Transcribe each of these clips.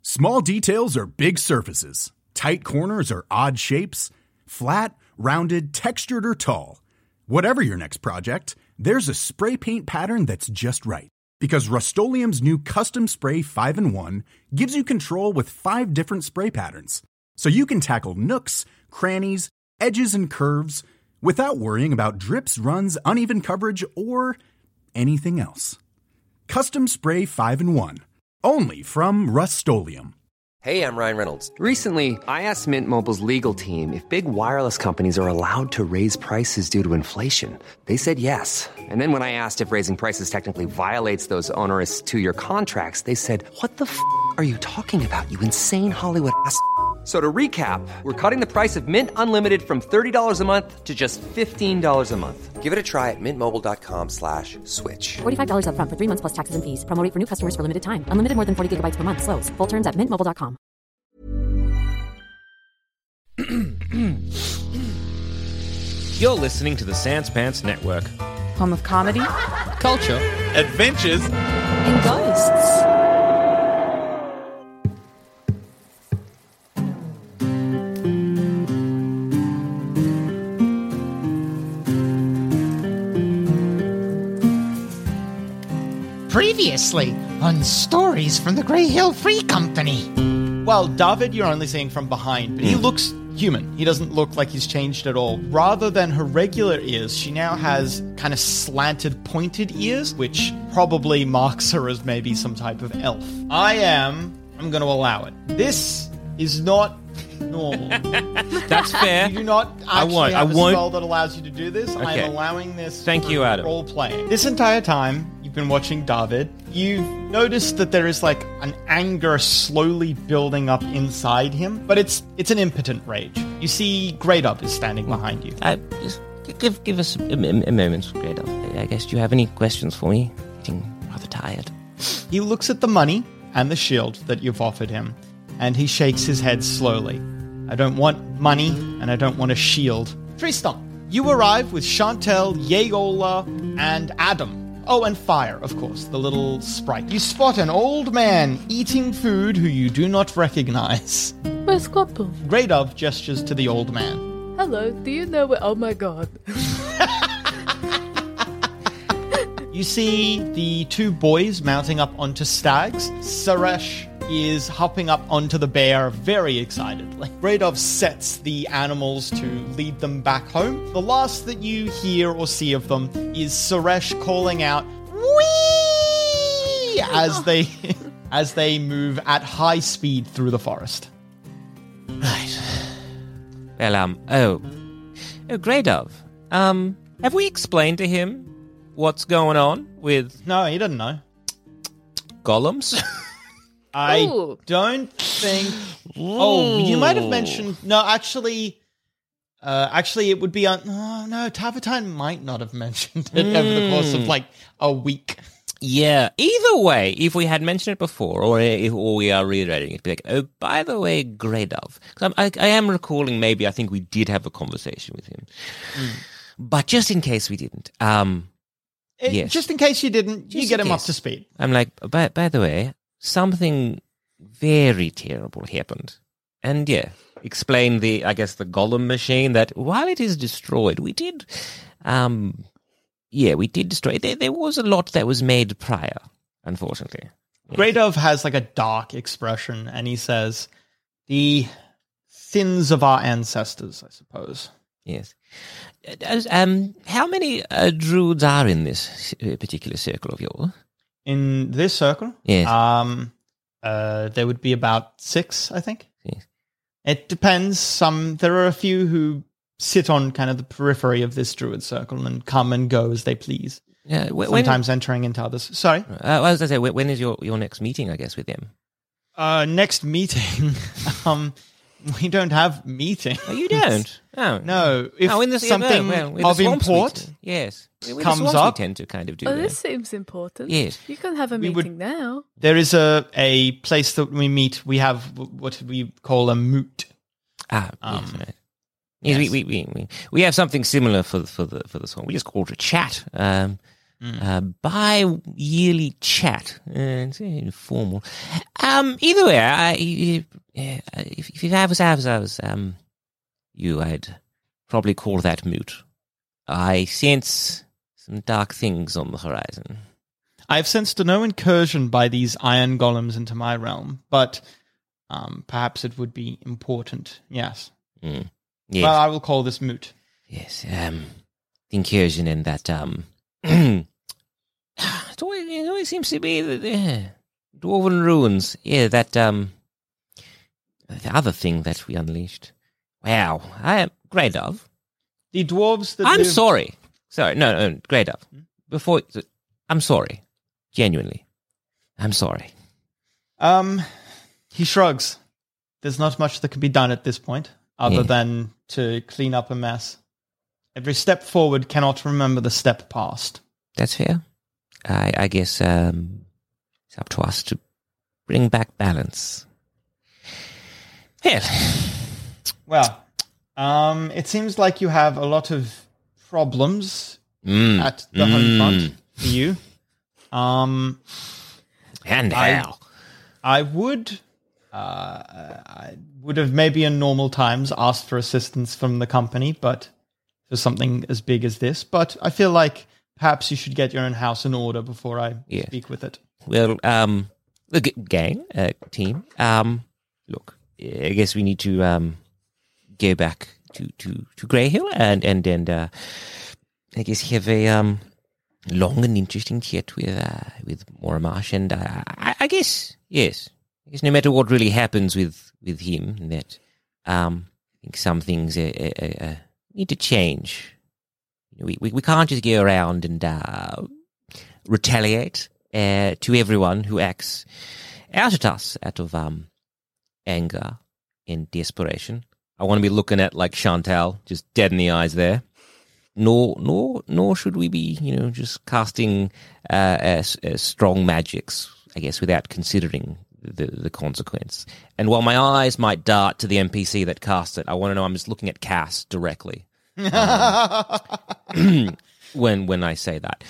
Small details are big surfaces. Tight corners are odd shapes. Flat, rounded, textured, or tall. Whatever your next project, there's a spray paint pattern that's just right. Because Rust-Oleum's new Custom Spray 5-in-1 gives you control with 5 different spray patterns. So you can tackle nooks, crannies, edges, and curves without worrying about drips, runs, uneven coverage, or anything else. Custom Spray 5-in-1. Only from Rust-Oleum. Hey, I'm Ryan Reynolds. Recently, I asked Mint Mobile's legal team if big wireless companies are allowed to raise prices due to inflation. They said yes. And then when I asked if raising prices technically violates those onerous 2-year contracts, they said, "What the f*** are you talking about, you insane Hollywood ass?" So to recap, we're cutting the price of Mint Unlimited from $30 a month to just $15 a month. Give it a try at mintmobile.com/switch. $45 up front for 3 months plus taxes and fees. Promo rate for new customers for limited time. Unlimited more than 40 gigabytes per month. Slows full terms at mintmobile.com. You're listening to the Sans Pants Network. Home of comedy, Culture. Adventures. and ghosts. Previously on Stories from the Grey Hill Free Company. Well, David, you're only seeing from behind, but he looks human. He doesn't look like he's changed at all. Rather than her regular ears, she now has kind of slanted, pointed ears, which probably marks her as maybe some type of elf. I'm going to allow it. This is not normal. That's fair. You do not actually have a won't. spell that allows you to do this. Okay. I'm allowing this. Thank for you, Adam. Role playing. This entire time you've been watching David, you've noticed that there is like an anger slowly building up inside him, but it's an impotent rage. You see, Great Up is standing behind you. Just give us a moment, Great. I guess, do you have any questions for me? Getting rather tired. He looks at the money and the shield that you've offered him, and he shakes his head slowly. I don't want money, and I don't want a shield. Tristan, you arrive with Chantel, Yeola, and Adam. Oh, and Fire, of course, the little sprite. You spot an old man eating food who you do not recognize. Where's Squabble? Great Of gestures to the old man. Hello, do you know where... Oh my god. You see the 2 boys mounting up onto stags. Suresh is hopping up onto the bear very excitedly. Radov sets the animals to lead them back home. The last that you hear or see of them is Suresh calling out, "Whee!" as they move at high speed through the forest. Right. Well, Grey Dove, have we explained to him what's going on with No, he doesn't know. golems? I Ooh. don't think... Oh, you might have mentioned... No, actually, it would be on... Oh, no, Tavatine might not have mentioned it over the course of, like, a week. Yeah, either way, if we had mentioned it before, or we are reiterating it, be like, oh, by the way, Grey Dove. 'Cause I am recalling maybe I think we did have a conversation with him. But just in case we didn't, yes. Just in case you didn't, you Just get in him up case. to speed. I'm like, by the way, something very terrible happened. And yeah, explain the golem machine that while it is destroyed, we did destroy it. There was a lot that was made prior, unfortunately. Yeah. Grey Dove has like a dark expression, and he says, "The sins of our ancestors, I suppose." Yes. How many druids are in this particular circle of yours? In this circle? Yes. There would be about 6, I think. Yes. It depends. There are a few who sit on kind of the periphery of this druid circle and come and go as they please. Yeah. Sometimes entering into others. Sorry? I was going to say, when is your next meeting, I guess, with them? Next meeting. We don't have meetings. Oh, you don't? Oh. No. If something with of the swamps import yes. With comes the swamps up, we tend to kind of do Oh, that. this seems important. Yes. You can have a We meeting would- now. there is a place that we meet. We have what we call a moot. Yes, right. Yes, yes. we have something similar for the swamp. We just call it a chat. bi-yearly chat. It's informal. Either way, if I was you, I'd probably call that moot. I sense some dark things on the horizon. I have sensed no incursion by these iron golems into my realm, but perhaps it would be important, yes. Yes. Well, I will call this moot. Yes, the incursion in that, it always seems to be the Dwarven Ruins. Yeah, that, the other thing that we unleashed. Wow, Grey Dove. The dwarves that I'm live- sorry. Sorry, no, Grey Dove. Before, I'm sorry. Genuinely. I'm sorry. He shrugs. There's not much that can be done at this point, other than to clean up a mess. Every step forward cannot remember the step past. That's fair. I guess it's up to us to bring back balance. Well, it seems like you have a lot of problems at the home front for you. And how? I would have maybe in normal times asked for assistance from the company, but for something as big as this. But I feel like perhaps you should get your own house in order before I speak with it. Well, the gang, team, look, I guess we need to go back to Grey Hill and I guess have a long and interesting chat with Moramash, and I guess, yes, I guess no matter what really happens with him, that I think some things need to change. We can't just go around and retaliate to everyone who acts out at us out of anger and desperation. I want to be looking at like Chantal, just dead in the eyes there. Nor should we be, just casting strong magics, I guess, without considering the consequence. And while my eyes might dart to the NPC that cast it, I want to know I'm just looking at Cass directly when I say that.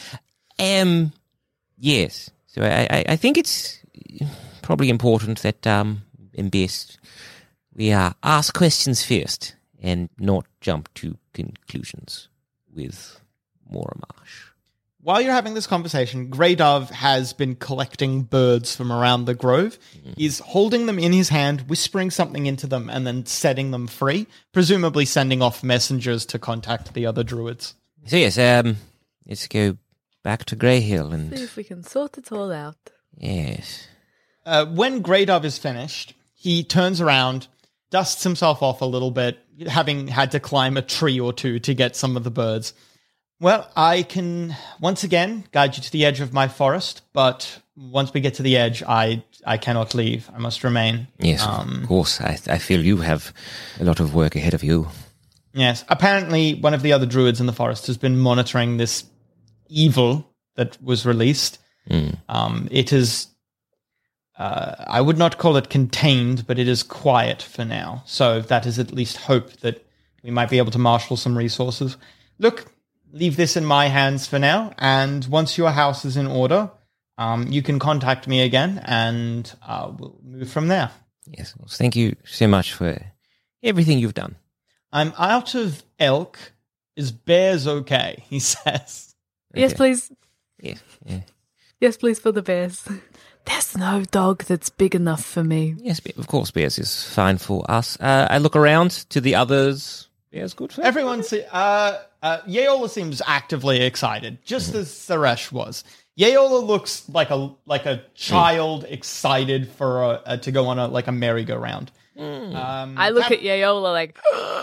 Yes. So I think it's probably important that in best we ask questions first and not jump to conclusions with Moramash. While you're having this conversation, Grey Dove has been collecting birds from around the grove. He's holding them in his hand, whispering something into them, and then setting them free, presumably sending off messengers to contact the other druids. So yes, let's go back to Grey Hill and See if we can sort it all out. yes. When Grey Dove is finished, he turns around, dusts himself off a little bit, having had to climb a tree or two to get some of the birds. Well, I can once again guide you to the edge of my forest, but once we get to the edge, I cannot leave. I must remain. Yes, of course. I feel you have a lot of work ahead of you. Yes. Apparently, one of the other druids in the forest has been monitoring this evil that was released. It is, I would not call it contained, but it is quiet for now. So that is at least hope that we might be able to marshal some resources. Look, leave this in my hands for now, and once your house is in order, you can contact me again, and we'll move from there. Yes, well, thank you so much for everything you've done. I'm out of elk. Is bears okay? He says. Yes, please. Yeah. Yes, please, for the bears. There's no dog that's big enough for me. Yes, of course, bears is fine for us. I look around to the others. Bears good for Everyone Yeola seems actively excited, just as Suresh was. Yeola looks like a child excited for to go on a merry-go-round. I look at Yeola like...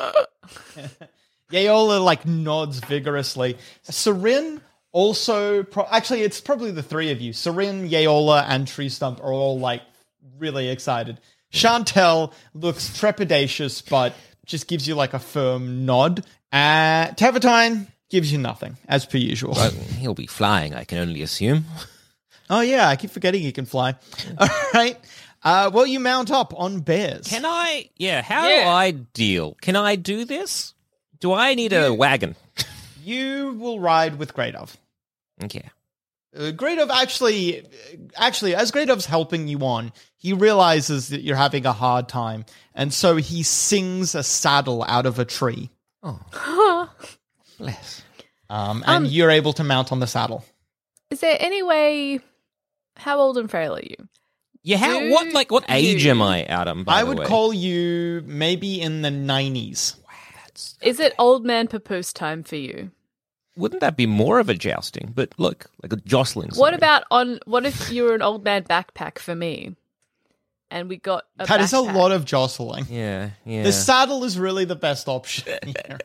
Yeola nods vigorously. Sarin also... actually, it's probably the three of you. Sarin, Yeola, and Tree Stump are all really excited. Chantel looks trepidatious, but just gives you a firm nod. Tavatine gives you nothing, as per usual. Well, he'll be flying, I can only assume. Oh yeah, I keep forgetting he can fly. All right. Well, you mount up on bears. Can I? Yeah, how do I deal? Can I do this? Do I need a wagon? You will ride with Grey Dove. Okay. Greydove actually, as Greydov's helping you on, he realizes that you're having a hard time, and so he sings a saddle out of a tree. Oh, bless. And you're able to mount on the saddle. Is there any way? How old and frail are you? Yeah, what age am I, Adam? I would call you maybe in the 90s. Is it old man papoose time for you? Wouldn't that be more of a jousting? But look, like a jostling. What if you were an old man backpack for me? And we got a That is a backpack? lot of jostling. Yeah. The saddle is really the best option here.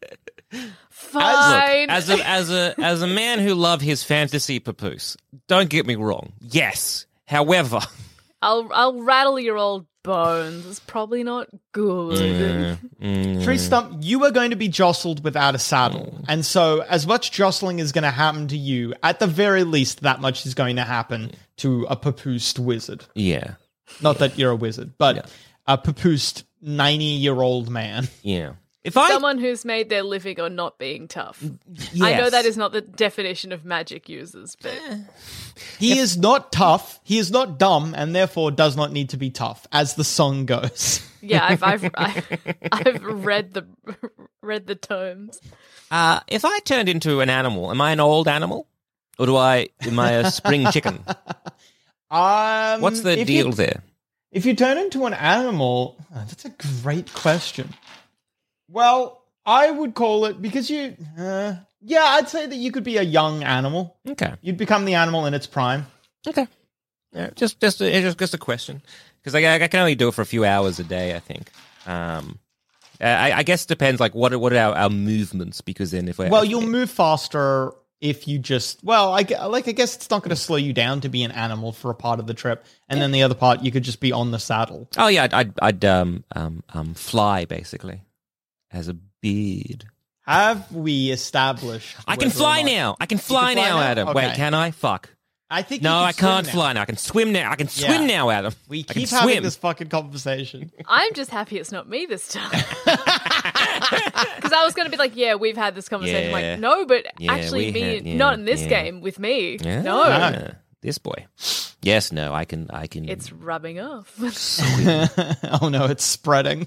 Fine. Look, as a man who loved his fantasy papoose, don't get me wrong. Yes. However, I'll rattle your old bones. It's probably not good. Tree Stump, you are going to be jostled without a saddle. And so as much jostling is going to happen to you, at the very least, that much is going to happen to a papoosed wizard. yeah. Not that you're a wizard, but a papoosed 90-year-old man. Yeah. Someone who's made their living on not being tough. Yes. I know that is not the definition of magic users, but He is not tough, he is not dumb, and therefore does not need to be tough, as the song goes. yeah, I've read the tomes. If I turned into an animal, am I an old animal? Or am I a spring chicken? What's the deal there? If you turn into an animal, that's a great question. Well, I would call it, because I'd say that you could be a young animal. Okay. You'd become the animal in its prime. Okay. Yeah, just a question. Because I can only do it for a few hours a day, I think. I guess it depends, like, what are our movements? Because then you'll move faster if you just... Well, I guess it's not going to slow you down to be an animal for a part of the trip. And then the other part, you could just be on the saddle. Oh, yeah, I'd fly, basically, as a bird. Have we established... I can fly now. I can fly now, Adam. Okay. Wait, can I? Fuck. I think No, I can't swim fly now. I can swim now. I can swim now, Adam. We I can keep having swim. this fucking conversation. I'm just happy it's not me this time. Because I was going to be like, yeah, we've had this conversation. Yeah. Like, no, but Yeah, actually we had- not in this game with me. Yeah. No. Yeah. This boy. Yes, no, I can. It's rubbing off. Oh no, it's spreading.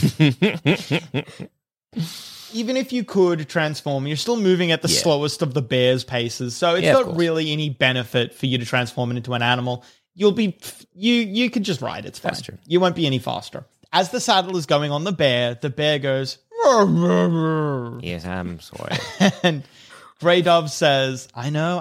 Even if you could transform, you're still moving at the slowest of the bear's paces, so it's not really any benefit for you to transform it into an animal. You'll be you could just ride. It's fine. That's true. You won't be any faster. As the saddle is going on the bear goes. Yes, I'm sorry. And Greydove says, I know,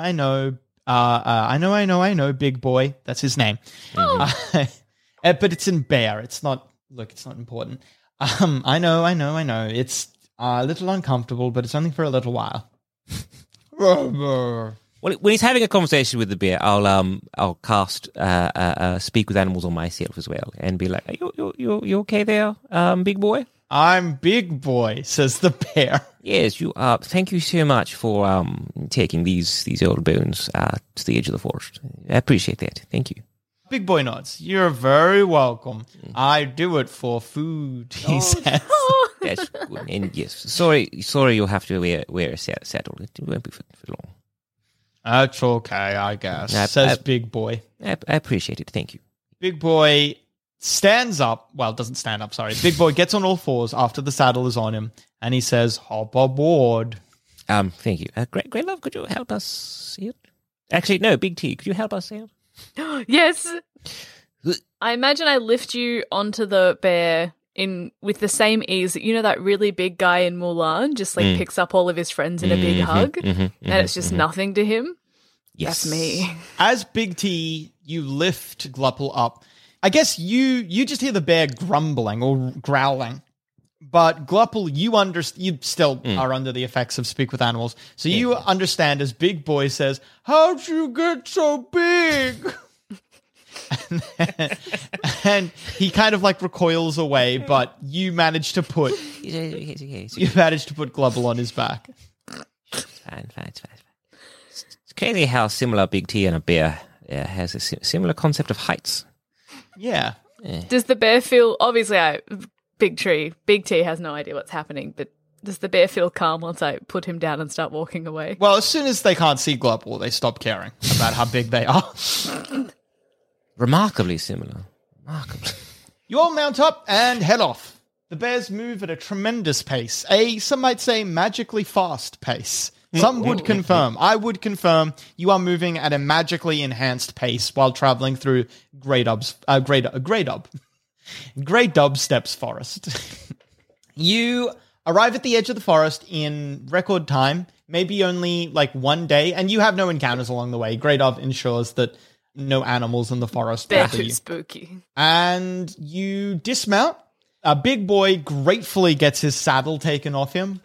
big boy. That's his name. But it's in bear. It's not important. I know. It's a little uncomfortable, but it's only for a little while. Well, when he's having a conversation with the bear, I'll cast speak with animals on myself as well, and be like, "You okay there, big boy?" I'm big boy, says the bear. Yes, you are. Thank you so much for taking these old bones to the edge of the forest. I appreciate that. Thank you. Big boy nods. You're very welcome. I do it for food, he says. That's good. And yes, sorry, you'll have to wear a saddle. It won't be for long. That's okay, I guess, says Big Boy. I appreciate it. Thank you. Big Boy stands up. Well, doesn't stand up, sorry. Big Boy gets on all fours after the saddle is on him, and he says, hop aboard. Thank you. Great love, could you help us out? Actually, no, Big T, could you help us out? Yes. I imagine I lift you onto the bear with the same ease that, you know, that really big guy in Mulan just like picks up all of his friends in a big hug, and it's just nothing to him. Yes. That's me. As Big T, you lift Glupple up. I guess you just hear the bear grumbling or growling. But Glupple, you still are under the effects of Speak with Animals. So you understand as Big Boy says, how'd you get so big? and he kind of like recoils away, but you manage to put Glubble on his back. Fine. It's crazy how similar Big T and a bear has a similar concept of heights. Yeah. Does the bear feel, obviously Big T has no idea what's happening, but Does the bear feel calm once I put him down and start walking away? Well, as soon as they can't see Global, they stop caring about how big they are. Remarkably similar. Remarkably. You all mount up and head off. The bears move at a tremendous pace, some might say magically fast pace. Some would confirm. I would confirm you are moving at a magically enhanced pace while traveling through Grey Dubstep's forest. You arrive at the edge of the forest in record time, maybe only like 1 day, and you have no encounters along the way. Grey Dove ensures that no animals in the forest bother you. Spooky. And you dismount. A big boy gratefully gets his saddle taken off him.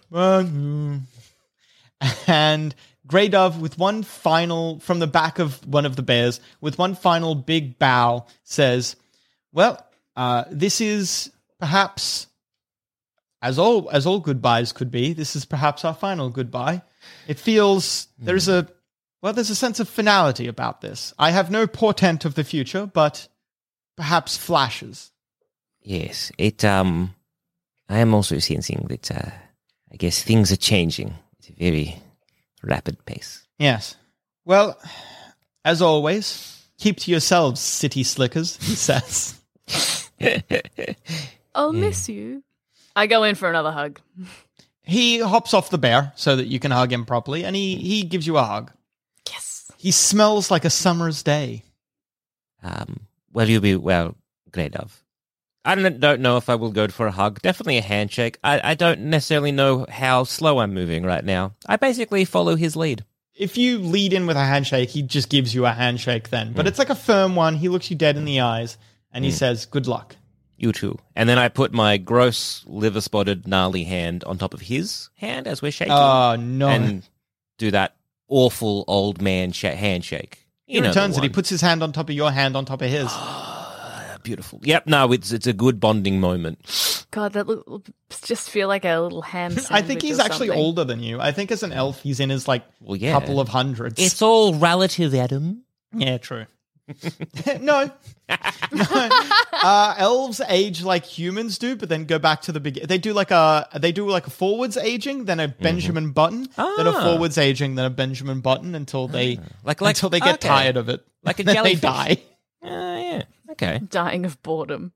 And Grey Dove, with one final, from the back of one of the bears, with one final big bow, says, well, this is perhaps, as all goodbyes could be, this is perhaps our final goodbye. It feels, there's a sense of finality about this. I have no portent of the future, but perhaps flashes. Yes, I am also sensing that, I guess things are changing at a very rapid pace. Yes. Well, as always, keep to yourselves, city slickers, he says. I'll miss you. I go in for another hug. He hops off the bear so that you can hug him properly, and he gives you a hug. Yes. He smells like a summer's day. Grey Dove. I don't know if I will go for a hug. Definitely a handshake. I don't necessarily know how slow I'm moving right now. I basically follow his lead. If you lead in with a handshake, he just gives you a handshake then. But it's like a firm one. He looks you dead in the eyes, and he says, good luck. You too. And then I put my gross, liver-spotted, gnarly hand on top of his hand as we're shaking. Oh, no. And do that awful old man handshake. He returns it. He puts his hand on top of your hand on top of his. Beautiful. Yep, no, it's a good bonding moment. God, that just feel like a little ham sandwich. I think he's actually older than you. I think as an elf, he's in his couple of hundreds. It's all relative, Adam. Yeah, true. No. Elves age like humans do, but then go back to the beginning. They do like a forwards aging, then a Benjamin Button, then a forwards aging, then a Benjamin Button until they get tired of it. Like a then jellyfish. They die. Yeah. Okay. Dying of boredom.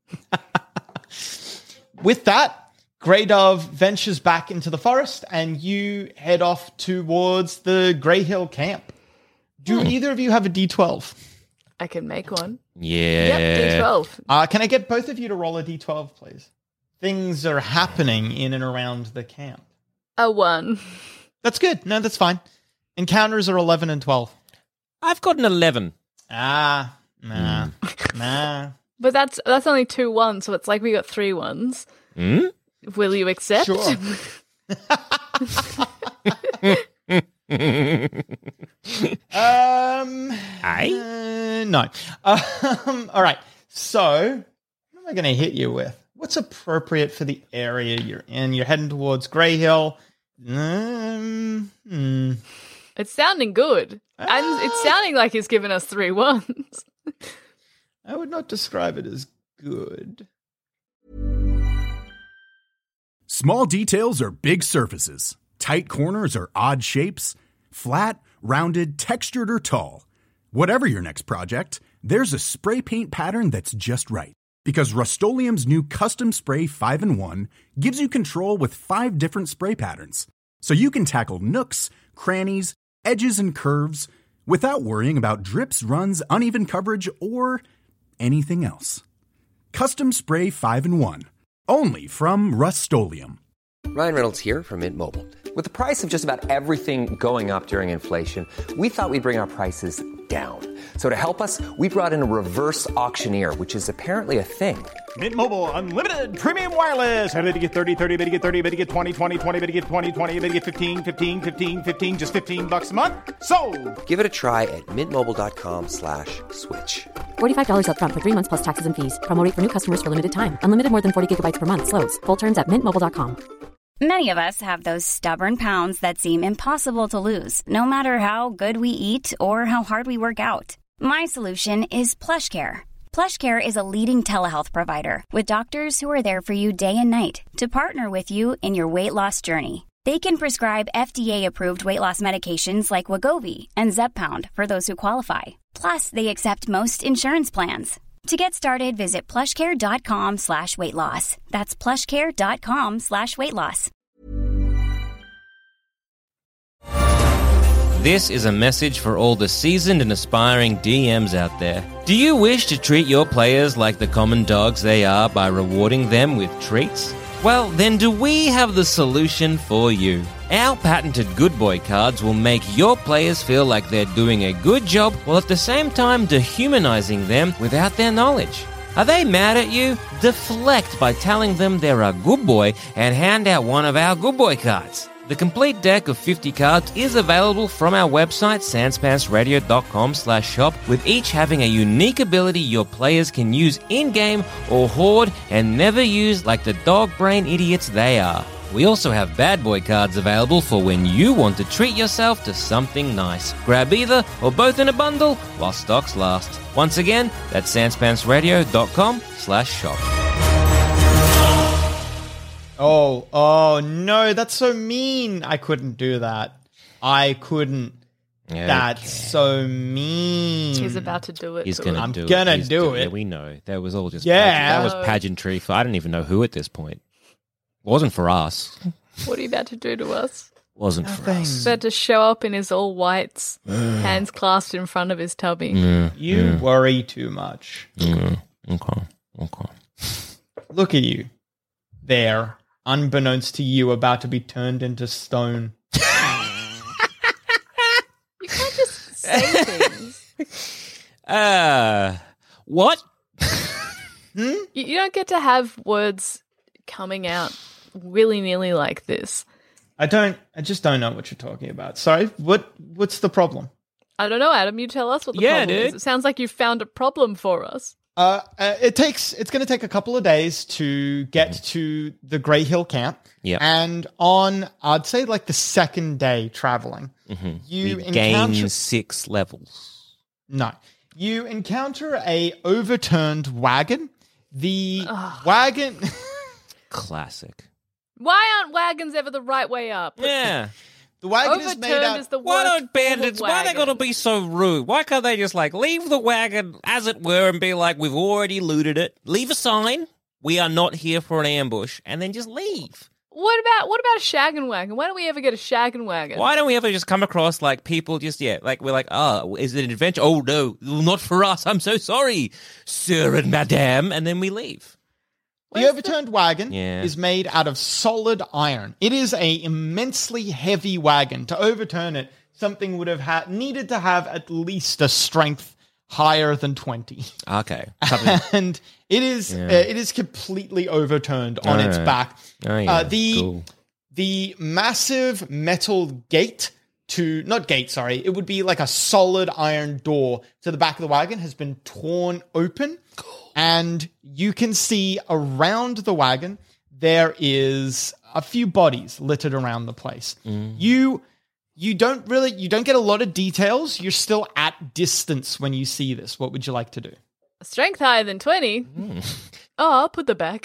With that, Grey Dove ventures back into the forest, and you head off towards the Grey Hill camp. Do either of you have a D12? I can make one. Yeah. Yep, D12. Can I get both of you to roll a D12, please? Things are happening in and around the camp. A 1. That's good. No, that's fine. Encounters are 11 and 12. I've got an 11. Nah. But that's only 2 1s, so it's like we got 3 1s. Will you accept? Sure. No. All right. So, what am I going to hit you with? What's appropriate for the area you're in? You're heading towards Grey Hill. It's sounding good. And it's sounding like he's given us 3 1s. I would not describe it as good. Small details are big surfaces. Tight corners are odd shapes. Flat, rounded, textured, or tall. Whatever your next project, there's a spray paint pattern that's just right. Because Rust-Oleum's new Custom Spray 5-in-1 gives you control with 5 different spray patterns. So you can tackle nooks, crannies, edges, and curves without worrying about drips, runs, uneven coverage, or anything else. Custom Spray 5-in-1. Only from Rust-Oleum. Ryan Reynolds here from Mint Mobile. With the price of just about everything going up during inflation, we thought we'd bring our prices down. So to help us, we brought in a reverse auctioneer, which is apparently a thing. Mint Mobile Unlimited Premium Wireless. How to get 30, 30, bit to get 30, bit to get 20, 20, 20, bit to get 20, 20, bit to get 15, 15, 15, 15, just $15 a month? Sold! Give it a try at mintmobile.com/switch. $45 up front for 3 months plus taxes and fees. Promo rate for new customers for limited time. Unlimited more than 40 gigabytes per month. Slows full terms at mintmobile.com. Many of us have those stubborn pounds that seem impossible to lose, no matter how good we eat or how hard we work out. My solution is PlushCare. PlushCare is a leading telehealth provider with doctors who are there for you day and night to partner with you in your weight loss journey. They can prescribe FDA-approved weight loss medications like Wegovy and Zepbound for those who qualify. Plus, they accept most insurance plans. To get started, visit plushcare.com/weight loss. That's plushcare.com/weight loss. This is a message for all the seasoned and aspiring DMs out there. Do you wish to treat your players like the common dogs they are by rewarding them with treats? Well, then do we have the solution for you? Our patented Good Boy cards will make your players feel like they're doing a good job while at the same time dehumanizing them without their knowledge. Are they mad at you? Deflect by telling them they're a good boy and hand out one of our Good Boy cards. The complete deck of 50 cards is available from our website, sanspantsradio.com/shop, with each having a unique ability your players can use in-game or hoard and never use like the dog brain idiots they are. We also have Bad Boy cards available for when you want to treat yourself to something nice. Grab either or both in a bundle while stocks last. Once again, that's sanspantsradio.com/shop. Oh, no, that's so mean. I couldn't do that. I couldn't. Okay. That's so mean. He's about to do it. I'm gonna do it. Yeah, we know. That was all just that was pageantry for I don't even know who at this point. It wasn't for us. What are you about to do to us? Wasn't for us. About to show up in his all whites, hands clasped in front of his tummy. You worry too much. Okay. Look at you. There. Unbeknownst to you, about to be turned into stone. You can't just say things. What? You don't get to have words coming out willy-nilly like this. I just don't know what you're talking about. Sorry, what's the problem? I don't know, Adam. You tell us what the problem is. It sounds like you found a problem for us. It's going to take a couple of days to get to the Grey Hill camp. Yeah. And on, I'd say like the second day traveling, you gain 6 levels. No. You encounter a overturned wagon. The wagon... Classic. Why aren't wagons ever the right way up? Yeah. The wagon overturned is made out... is the Why worst don't bandits... form of Why are they got to be so rude? Why can't they just, leave the wagon, as it were, and be like, we've already looted it. Leave a sign. We are not here for an ambush. And then just leave. What about a shaggin' wagon? Why don't we ever get a shaggin' wagon? Why don't we ever just come across, people just, we're like, is it an adventure? Oh, no, not for us. I'm so sorry, sir and madame. And then we leave. The overturned wagon is made out of solid iron. It is a immensely heavy wagon. To overturn it, something would have needed to have at least a strength higher than 20. Okay. And it is completely overturned on its back. Oh, yeah. The massive metal gate it would be like a solid iron door to the back of the wagon has been torn open. And you can see around the wagon, there is a few bodies littered around the place. You don't get a lot of details. You're still at distance when you see this. What would you like to do? Strength higher than 20? Oh, I'll put the back.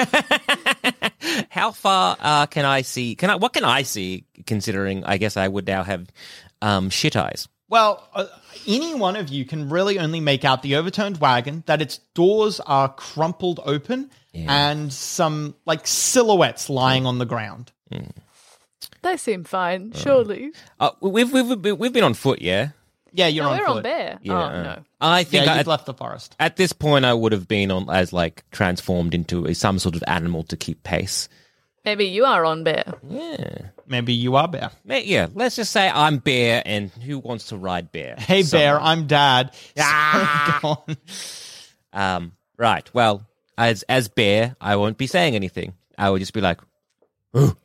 How far can I see? What can I see, considering I guess I would now have shit eyes? Well, any one of you can really only make out the overturned wagon, that its doors are crumpled open, and some silhouettes lying on the ground. They seem fine, surely. We've been on foot, yeah? Yeah, you're on we're foot. on bear. Yeah. Oh, no. I think you've left the forest. At this point, I would have been on as transformed into some sort of animal to keep pace. Maybe you are on bear. Yeah. Maybe you are bear. Yeah, let's just say I'm bear, and who wants to ride bear? Hey, bear, I'm dad. Right, well, as bear, I won't be saying anything. I will just be like, oh.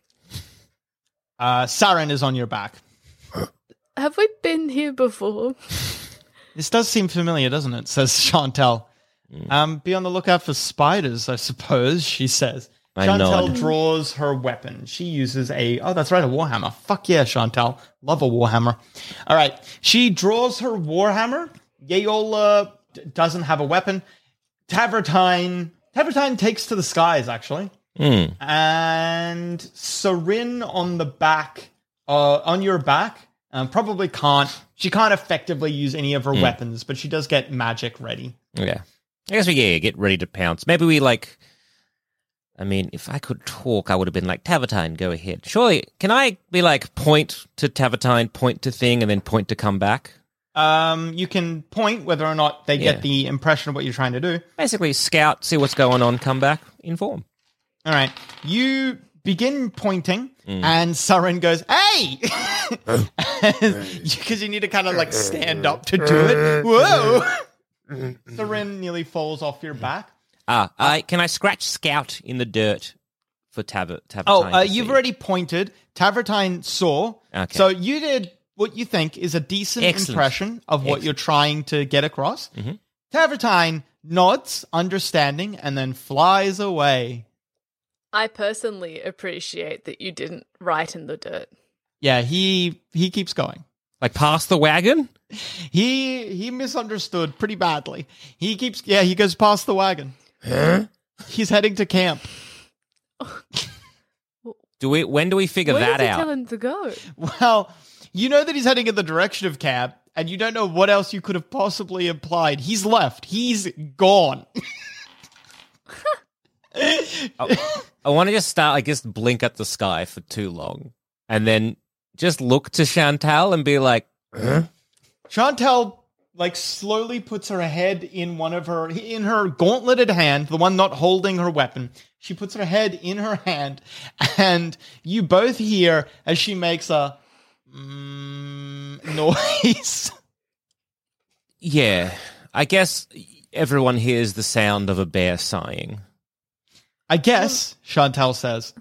Saren is on your back. Have we been here before? This does seem familiar, doesn't it? Says Chantel. Be on the lookout for spiders, I suppose, she says. Chantel draws her weapon. She uses a warhammer. Fuck yeah, Chantel. Love a warhammer. All right. She draws her warhammer. Yeola doesn't have a weapon. Tavertine takes to the skies, actually. And Sarin on the back, on your back, probably can't. She can't effectively use any of her weapons, but she does get magic ready. Yeah. I guess we get ready to pounce. Maybe we I mean, if I could talk, I would have been like, Tavertine, go ahead. Surely, can I be like, point to Tavertine, point to thing, and then point to come back? You can point whether or not they get the impression of what you're trying to do. Basically, scout, see what's going on, come back, inform. All right. You begin pointing, and Sarin goes, hey! Because you need to kind of like stand up to do it. Whoa! Sarin nearly falls off your back. Can I scratch scout in the dirt for Tavertine? You've already pointed. Tavertine saw. Okay. So you did what you think is a decent impression of what you're trying to get across. Mm-hmm. Tavertine nods, understanding, and then flies away. I personally appreciate that you didn't write in the dirt. Yeah, he keeps going. Like past the wagon? He misunderstood pretty badly. He goes past the wagon. Huh? He's heading to camp. When do we figure that out? Where did you tell him to go? Well, you know that he's heading in the direction of camp, and you don't know what else you could have possibly implied. He's left. He's gone. I want to just start, I guess, blink at the sky for too long, and then just look to Chantal and be like, huh? Chantal slowly puts her head in her gauntleted hand, the one not holding her weapon. She puts her head in her hand, and you both hear as she makes a noise. Yeah, I guess everyone hears the sound of a bear sighing. I guess, Chantal says,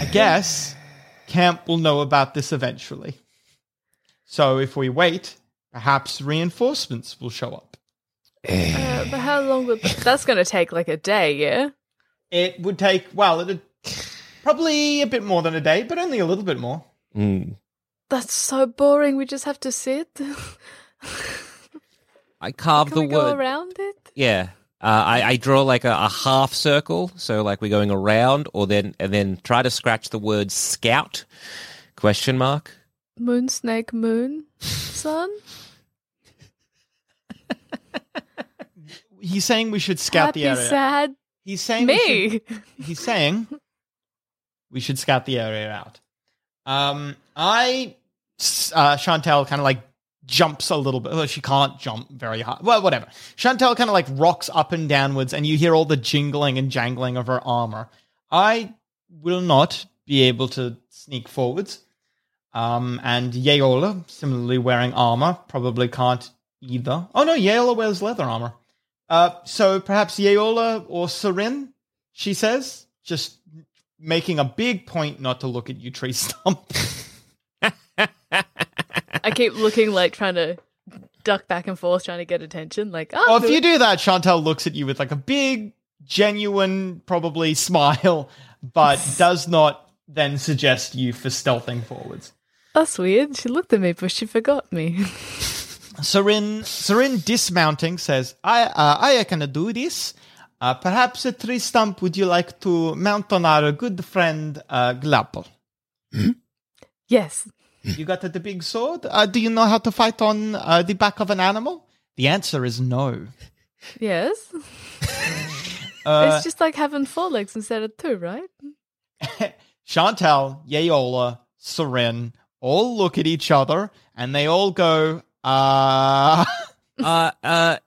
camp will know about this eventually. So if we wait, perhaps reinforcements will show up. But how long would that's going to take? Like a day, yeah? It would take, it'd probably a bit more than a day, but only a little bit more. That's so boring. We just have to sit. I carve the word. Can we go around it? Yeah. I draw like a half circle, so like we're going around, and then try to scratch the word scout? ? Moon, snake, moon, sun. He's saying we should scout the area. Sad. He's saying me. He's saying we should scout the area out. Chantal kind of like jumps a little bit. Well, she can't jump very high. Well, whatever. Chantal kind of like rocks up and downwards, and you hear all the jingling and jangling of her armor. I will not be able to sneak forwards. And Yeola, similarly wearing armor, probably can't either. Oh no, Yeola wears leather armor. So perhaps Yeola or Sarin, she says, just making a big point not to look at you, Tree Stump. I keep looking, like trying to duck back and forth, trying to get attention. Like, well, if you do that, Chantal looks at you with like a big, genuine, probably smile, but does not then suggest you for stealthing forwards. That's weird. She looked at me, but she forgot me. Sarin dismounting says, I can do this. Perhaps, Tree Stump, would you like to mount on our good friend, Glapple? Yes. You got the big sword? Do you know how to fight on the back of an animal? The answer is no. Yes. It's just like having 4 legs instead of 2, right? Chantal, Yeola, Sarin all look at each other, and they all go, what? Are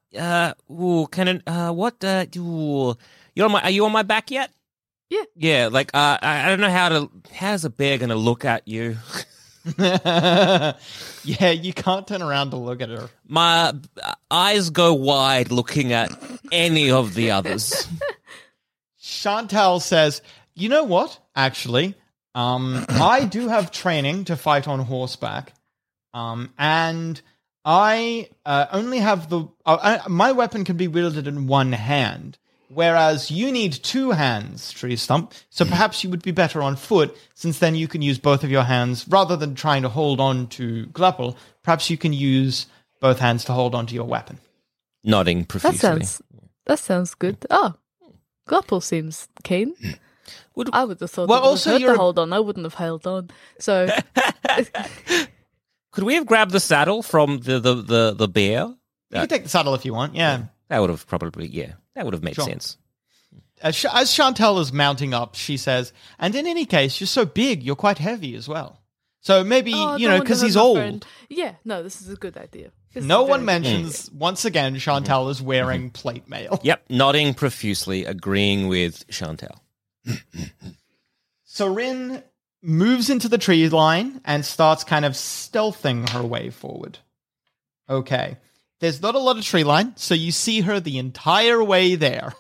you on my back yet? Yeah. Yeah, like, I don't know how's a bear gonna look at you? Yeah, you can't turn around to look at her. My eyes go wide looking at any of the others. Chantal says, you know what, actually, I do have training to fight on horseback, and I only have my weapon can be wielded in one hand, whereas you need 2 hands, Tree Stump, so perhaps you would be better on foot, since then you can use both of your hands, rather than trying to hold on to Glapple, perhaps you can use both hands to hold on to your weapon. Nodding profusely. That sounds good. Oh, Glapple seems keen. I would have thought Well, that also hurt you're- to hold on. I wouldn't have held on. So Could we have grabbed the saddle from the bear? You can take the saddle if you want, yeah. That would have probably, that would have made Sure. sense. As Chantel is mounting up, she says, and in any case, you're so big, you're quite heavy as well. So maybe, Oh, you don't know, want to because hurt he's my old. friend. Yeah, no, this is a good idea. This No is one very good. mentions, once again, Chantel is wearing plate mail. Yep, nodding profusely, agreeing with Chantel. Sorin moves into the tree line and starts kind of stealthing her way forward. Okay. There's not a lot of tree line, so you see her the entire way there.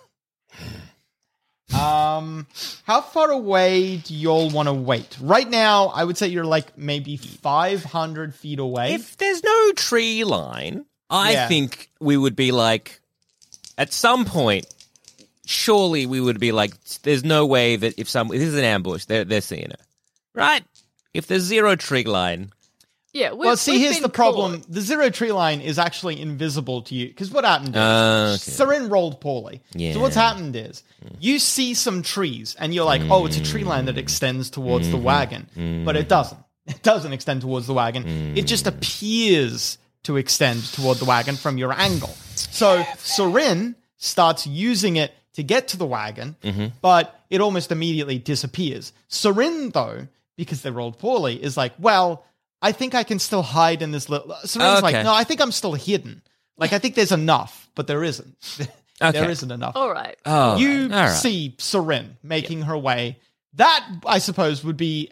How far away do y'all want to wait? Right now, I would say you're like maybe 500 feet away. If there's no tree line, I think we would be like, at some point, surely we would be like, there's no way that if this is an ambush, they're seeing her. Right? If there's zero tree line. Yeah, Well, see, here's the problem. The zero tree line is actually invisible to you. Because what happened is, Sorin rolled poorly. Yeah. So what's happened is, you see some trees, and you're like, oh, it's a tree line that extends towards the wagon. But it doesn't. It doesn't extend towards the wagon. It just appears to extend toward the wagon from your angle. So Sorin starts using it to get to the wagon, but it almost immediately disappears. Sorin, though, because they rolled poorly, is like, well, I think I can still hide in this little... Sorin's like, no, I think I'm still hidden. Like, I think there's enough, but there isn't. There isn't enough. All right. You see Sorin making her way. That, I suppose, would be...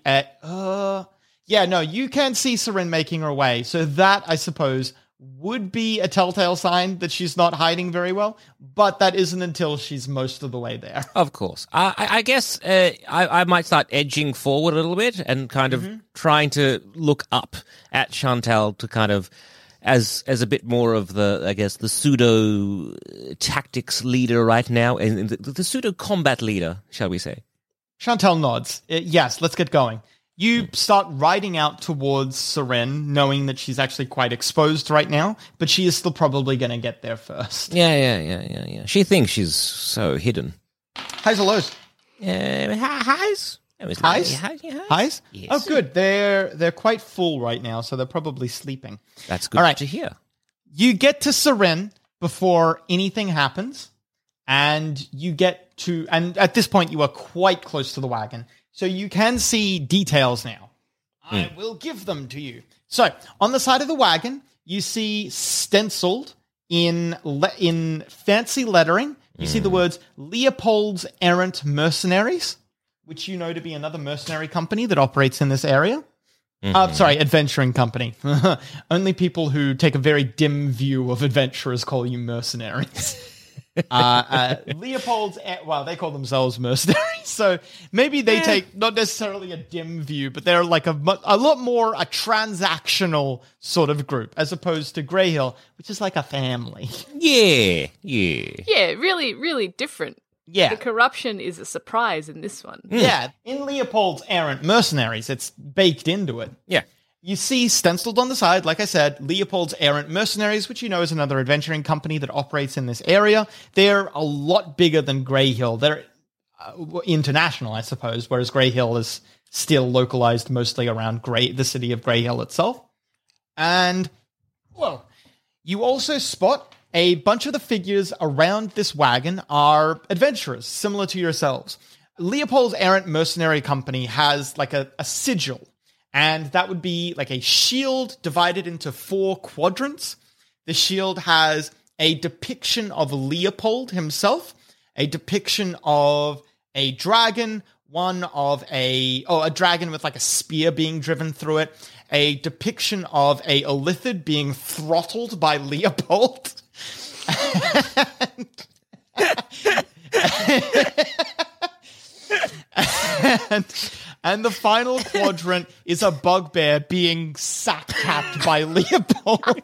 you can see Sorin making her way. So that, I suppose, would be a telltale sign that she's not hiding very well. But that isn't until she's most of the way there. Of course. I guess I might start edging forward a little bit and kind of trying to look up at Chantel to kind of, as a bit more of the, I guess, the pseudo tactics leader right now, and the pseudo combat leader, shall we say. Chantel nods. Yes, let's get going. You start riding out towards Sorin, knowing that she's actually quite exposed right now, but she is still probably going to get there first. Yeah. She thinks she's so hidden. Highs or lows? Highs. Highs? Yes. Oh, good. They're quite full right now, so they're probably sleeping. That's good All right. to hear. You get to Sorin before anything happens, and and at this point you are quite close to the wagon, so you can see details now. I will give them to you. So, on the side of the wagon, you see stenciled in fancy lettering, you see the words Leopold's Errant Mercenaries, which you know to be another mercenary company that operates in this area. Adventuring company. Only people who take a very dim view of adventurers call you mercenaries. Leopold's, they call themselves mercenaries, so maybe they take not necessarily a dim view, but they're like a lot more a transactional sort of group, as opposed to Greyhill, which is like a family. Yeah. Yeah, really, really different. Yeah. The corruption is a surprise in this one. Yeah, in Leopold's Errant Mercenaries, it's baked into it. Yeah. You see stenciled on the side, like I said, Leopold's Errant Mercenaries, which you know is another adventuring company that operates in this area. They're a lot bigger than Greyhill. They're international, I suppose, whereas Greyhill is still localized mostly around the city of Greyhill itself. And, well, you also spot a bunch of the figures around this wagon are adventurers, similar to yourselves. Leopold's Errant Mercenary Company has like a sigil, and that would be like a shield divided into 4 quadrants. The shield has a depiction of Leopold himself, a depiction of a dragon, one of a dragon with like a spear being driven through it, a depiction of a Illithid being throttled by Leopold. And the final quadrant is a bugbear being sack-tapped by Leopold.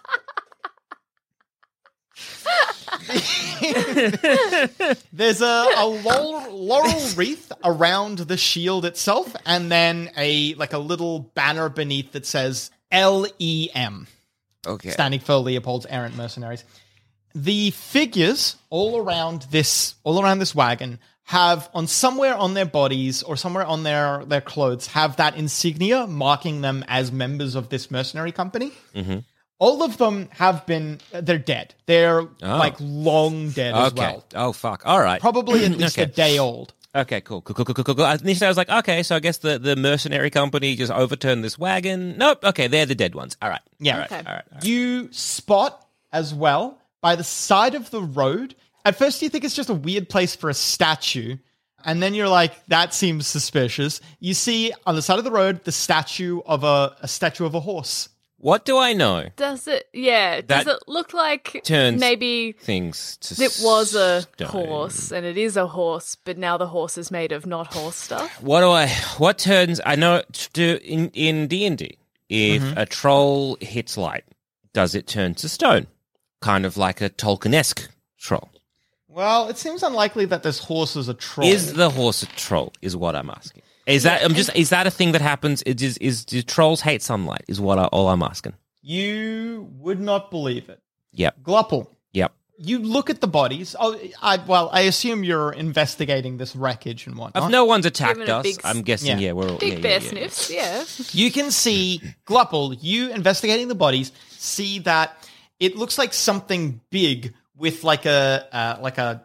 There's a laurel wreath around the shield itself, and then a little banner beneath that says LEM. Okay. Standing for Leopold's Errant Mercenaries. The figures all around this wagon have somewhere on their bodies or somewhere on their clothes have that insignia marking them as members of this mercenary company. Mm-hmm. All of them they're dead. They're like long dead as well. Oh, fuck. All right. Probably at least a day old. Okay, cool. Initially I was like, okay, so I guess the mercenary company just overturned this wagon. Nope. Okay, they're the dead ones. All right. Yeah. All right. Okay. All right. You spot as well by the side of the road. At first you think it's just a weird place for a statue. And then you're like, that seems suspicious. You see on the side of the road the statue of a horse. What do I know? Does it look like turns maybe things to it was a stone. horse and it is a horse, but now the horse is made of not horse stuff? I know in D&D, if a troll hits light, does it turn to stone? Kind of like a Tolkien-esque troll. Well, it seems unlikely that this horse is a troll. Is the horse a troll? Is what I'm asking. Is that a thing that happens? Do trolls hate sunlight? Is all I'm asking. You would not believe it. Yep. Glupple. Yep. You look at the bodies. I assume you're investigating this wreckage and whatnot. If no one's attacked us, I'm guessing. Yeah, we're all big bear sniffs. Yeah. You can see Glupple. You investigating the bodies. See that it looks like something big with like a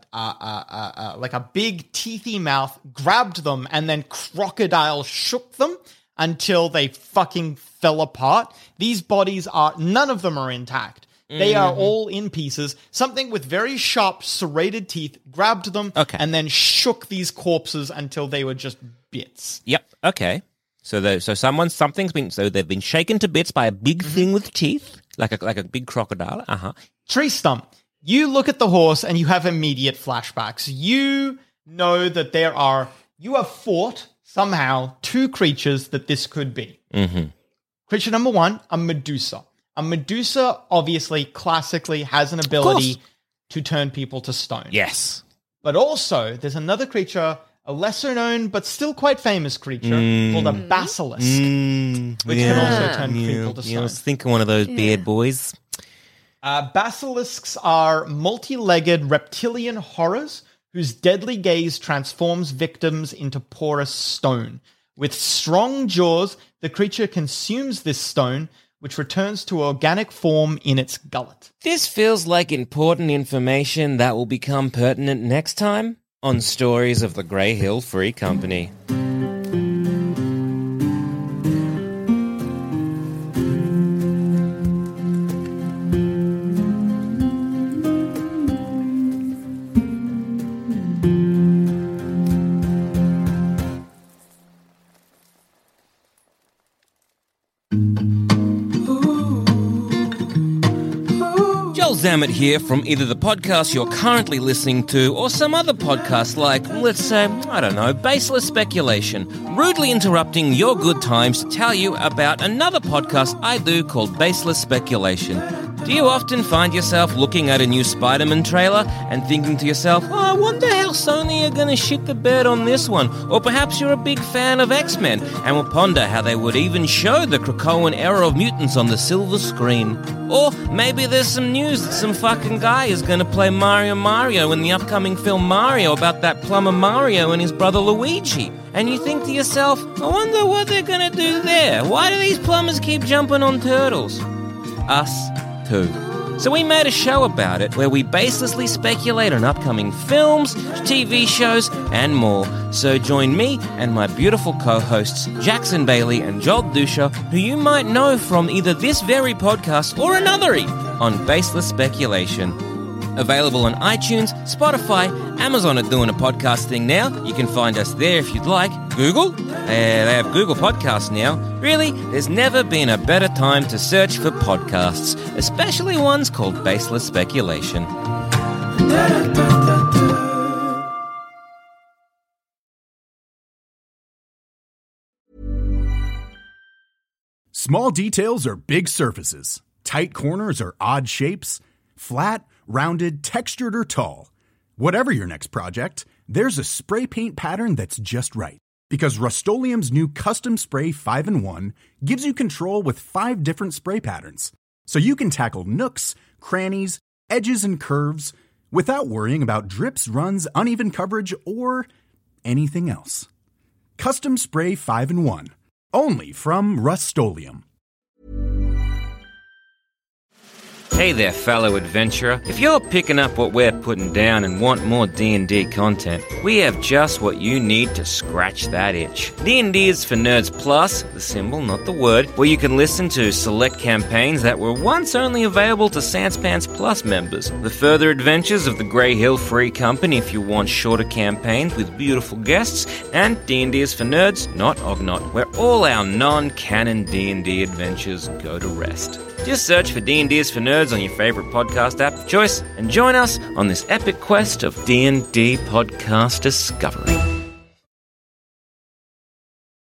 big teethy mouth grabbed them and then crocodile shook them until they fucking fell apart. These bodies none of them are intact. They are all in pieces. Something with very sharp serrated teeth grabbed them and then shook these corpses until they were just bits. Yep. Okay. So they've been shaken to bits by a big thing with teeth, like a big crocodile. Tree Stump. You look at the horse and you have immediate flashbacks. You know that you have fought somehow two creatures that this could be. Mm-hmm. Creature number one, a Medusa. A Medusa obviously classically has an ability to turn people to stone. Yes. But also there's another creature, a lesser known but still quite famous creature called a basilisk, which can also turn people to stone. I was thinking one of those beard boys. Basilisks are multi-legged reptilian horrors whose deadly gaze transforms victims into porous stone. With strong jaws, the creature consumes this stone, which returns to organic form in its gullet. This feels like important information that will become pertinent next time on Stories of the Grey Hill Free Company. Zammit here from either the podcast you're currently listening to or some other podcast like, let's say, I don't know, Baseless Speculation, rudely interrupting your good times to tell you about another podcast I do called Baseless Speculation. Do you often find yourself looking at a new Spider-Man trailer and thinking to yourself, I wonder how Sony are going to shit the bed on this one? Or perhaps you're a big fan of X-Men and will ponder how they would even show the Krakoan era of mutants on the silver screen. Or maybe there's some news that some fucking guy is going to play Mario in the upcoming film Mario about that plumber Mario and his brother Luigi. And you think to yourself, I wonder what they're going to do there. Why do these plumbers keep jumping on turtles? Us too. So we made a show about it where we baselessly speculate on upcoming films, TV shows, and more. So join me and my beautiful co-hosts Jackson Bailey and Joel Dusha, who you might know from either this very podcast or another on Baseless Speculation. Available on iTunes, Spotify, Amazon are doing a podcast thing now. You can find us there if you'd like. Google? They have Google Podcasts now. Really, there's never been a better time to search for podcasts, especially ones called Baseless Speculation. Small details are big surfaces. Tight corners are odd shapes. Flat, rounded, textured, or tall. Whatever your next project, there's a spray paint pattern that's just right. Because Rust-Oleum's new Custom Spray 5-in-1 gives you control with 5 different spray patterns. So you can tackle nooks, crannies, edges and curves without worrying about drips, runs, uneven coverage, or anything else. Custom Spray 5-in-1. Only from Rust-Oleum. Hey there, fellow adventurer. If you're picking up what we're putting down and want more D&D content, we have just what you need to scratch that itch. D&D is for Nerds Plus, the symbol, not the word, where you can listen to select campaigns that were once only available to Sanspants Plus members. The further adventures of the Grey Hill Free Company if you want shorter campaigns with beautiful guests, and D&D is for Nerds, not Ognot, where all our non-canon D&D adventures go to rest. Just search for D&D is for Nerds on your favorite podcast app of choice and join us on this epic quest of D&D podcast discovery.